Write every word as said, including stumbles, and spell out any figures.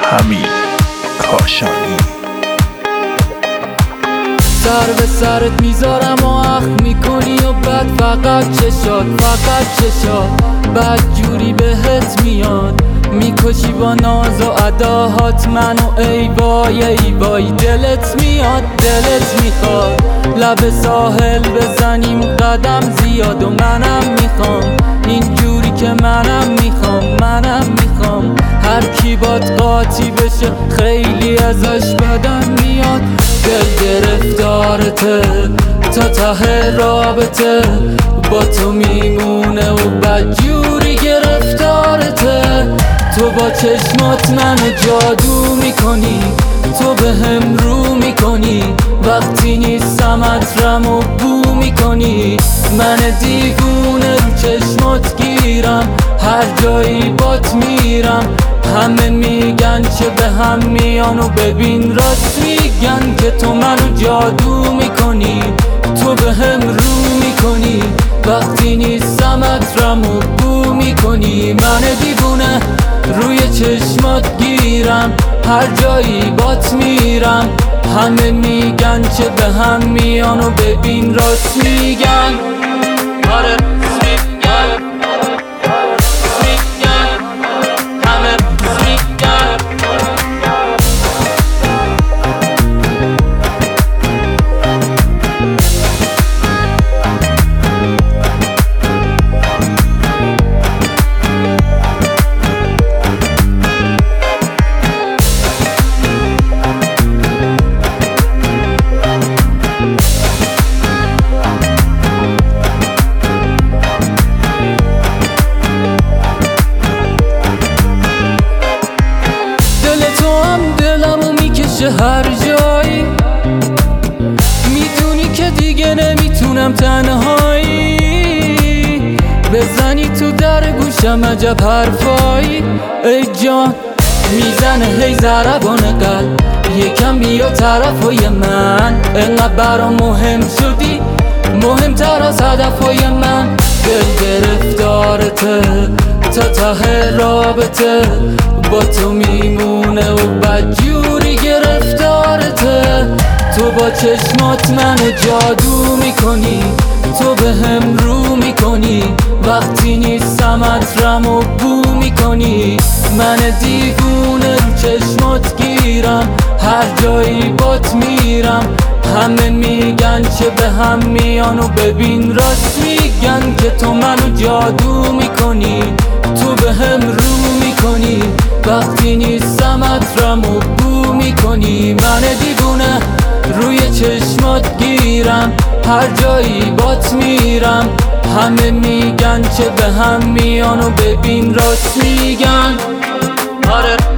حمید کاشانی. سر به سرت میذارم و اخ میکنی و بعد فقط چشات فقط چشات بعد جوری بهت میاد میکشی با ناز و اداهات منو ای وای ای وای. دلت میاد دلت میخواد لب ساحل بزنیم قدم زیاد و منم میخوام این جوری که منم میخوام منم میخوام هر کی باد قاطی بشه خیلی ازش بدم میاد. دل گرفتارته تا ته رابطه با تو میمونه و بدجوری گرفتارته. تو با چشمات منو جادو میکنی تو به هم رو میکنی وقتی نیستم عطرم و بو میکنی. من دیوونه رو چشمات گیرم هر جایی بات میرم همه میگن چه به هم میان و ببین راست میگن که تو منو جادو میکنی تو به هم رو میکنی وقتی نیستم عطرم و بو میکنی. من دیوونه روی چشمات گیرم هر جایی بات میرم همه میگن چه به هم میان و ببین راست میگن. آره هر جایی میدونی که دیگه نمیتونم تنهایی بزنی تو در گوشم عجب حرفایی. ای جان میزنه هی ضربان قلب یکم بیا طرفای من انقدر برام مهم شدی مهمتر از هدفای من. دل گرفتارته تا ته رابطه با تو میمونه و بدجوری گرفتارته. تو با چشمات منو جادو میکنی تو به هم رو میکنی وقتی نیستم عطرم و بو میکنی. من دیوونه رو چشمات گیرم هر جایی بات میرم همه میگن چه به هم میان و ببین راست میگن که تو منو جادو میکنی تو به هم رو میکنی وقتی نیستم عطرم و بو میکنی. من دیوونه روی چشمات گیرم هر جایی بات میرم همه میگن چه به هم میان و ببین راست میگن. آره